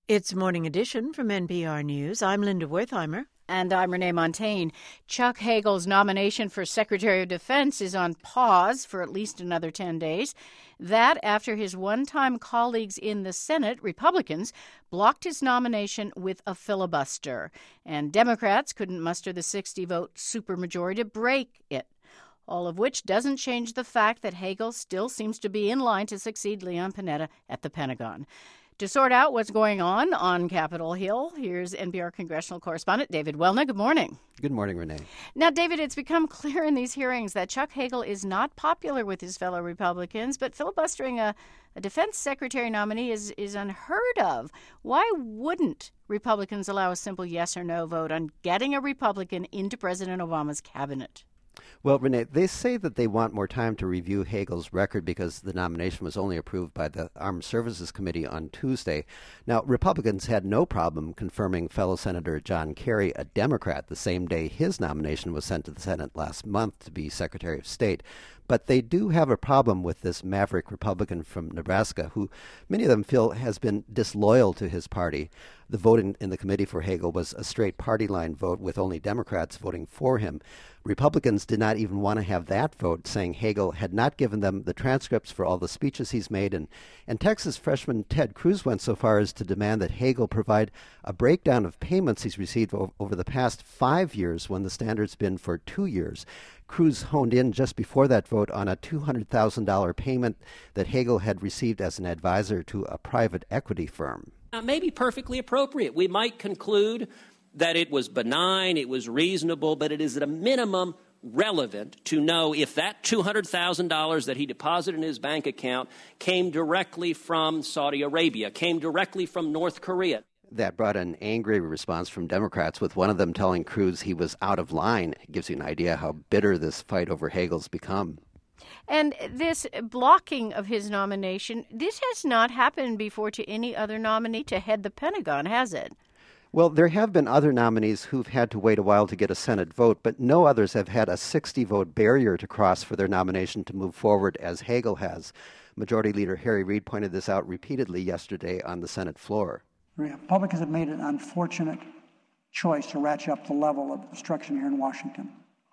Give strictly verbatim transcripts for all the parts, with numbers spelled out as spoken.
It's Morning Edition from N P R News. I'm Linda Wertheimer. And I'm Renee Montagne. Chuck Hagel's nomination for Secretary of Defense is on pause for at least another ten days. That after his one-time colleagues in the Senate, Republicans, blocked his nomination with a filibuster. And Democrats couldn't muster the sixty-vote supermajority to break it. All of which doesn't change the fact that Hagel still seems to be in line to succeed Leon Panetta at the Pentagon. To sort out what's going on on Capitol Hill, here's N P R congressional correspondent David Welna. Good morning. Good morning, Renee. Now, David, it's become clear in these hearings that Chuck Hagel is not popular with his fellow Republicans, but filibustering a, a defense secretary nominee is, is unheard of. Why wouldn't Republicans allow a simple yes or no vote on getting a Republican into President Obama's cabinet? Well, Renee, they say that they want more time to review Hagel's record because the nomination was only approved by the Armed Services Committee on Tuesday. Now, Republicans had no problem confirming fellow Senator John Kerry, a Democrat, the same day his nomination was sent to the Senate last month to be Secretary of State. But they do have a problem with this maverick Republican from Nebraska, who many of them feel has been disloyal to his party. The vote in, in the committee for Hagel was a straight party line vote with only Democrats voting for him. Republicans did not even want to have that vote, saying Hagel had not given them the transcripts for all the speeches he's made. And, and Texas freshman Ted Cruz went so far as to demand that Hagel provide a breakdown of payments he's received o- over the past five years when the standard's been for two years. Cruz honed in just before that vote on a two hundred thousand dollars payment that Hagel had received as an advisor to a private equity firm. Uh, maybe perfectly appropriate. We might conclude that it was benign, it was reasonable, but it is at a minimum relevant to know if that two hundred thousand dollars that he deposited in his bank account came directly from Saudi Arabia, came directly from North Korea. That brought an angry response from Democrats, with one of them telling Cruz he was out of line. It gives you an idea how bitter this fight over Hagel's become. And this blocking of his nomination, this has not happened before to any other nominee to head the Pentagon, has it? Well, there have been other nominees who've had to wait a while to get a Senate vote, but no others have had a sixty-vote barrier to cross for their nomination to move forward as Hagel has. Majority Leader Harry Reid pointed this out repeatedly yesterday on the Senate floor. Republicans have made an unfortunate choice to ratchet up the level of obstruction here in Washington.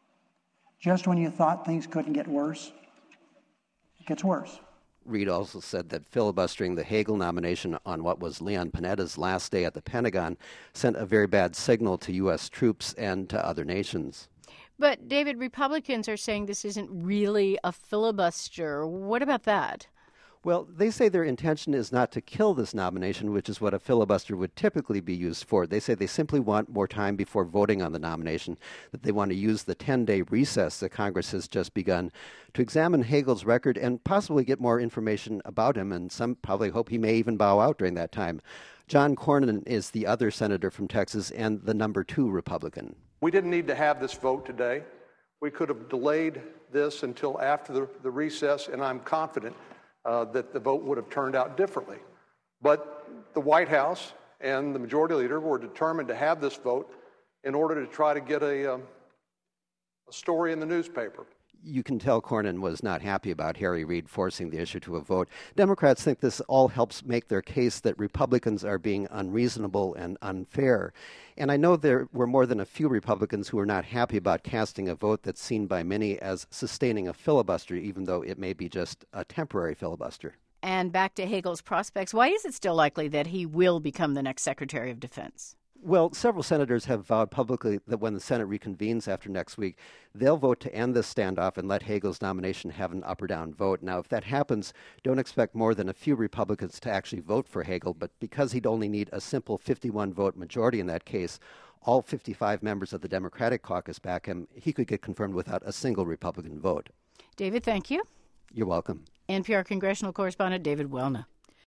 Just when you thought things couldn't get worse, it gets worse. Reid also said that filibustering the Hagel nomination on what was Leon Panetta's last day at the Pentagon sent a very bad signal to U S troops and to other nations. But, David, Republicans are saying this isn't really a filibuster. What about that? Well, they say their intention is not to kill this nomination, which is what a filibuster would typically be used for. They say they simply want more time before voting on the nomination, that they want to use the ten-day recess that Congress has just begun to examine Hagel's record and possibly get more information about him, and some probably hope he may even bow out during that time. John Cornyn is the other senator from Texas and the number two Republican. We didn't need to have this vote today. We could have delayed this until after the, the recess, and I'm confident Uh, that the vote would have turned out differently. But the White House and the Majority Leader were determined to have this vote in order to try to get a, um, a story in the newspaper. You can tell Cornyn was not happy about Harry Reid forcing the issue to a vote. Democrats think this all helps make their case that Republicans are being unreasonable and unfair. And I know there were more than a few Republicans who are not happy about casting a vote that's seen by many as sustaining a filibuster, even though it may be just a temporary filibuster. And back to Hagel's prospects, why is it still likely that he will become the next Secretary of Defense? Well, several senators have vowed publicly that when the Senate reconvenes after next week, they'll vote to end this standoff and let Hagel's nomination have an up or down vote. Now, if that happens, don't expect more than a few Republicans to actually vote for Hagel, but because he'd only need a simple fifty-one vote majority in that case, all fifty-five members of the Democratic caucus back him, he could get confirmed without a single Republican vote. David, thank you. You're welcome. N P R congressional correspondent David Welna.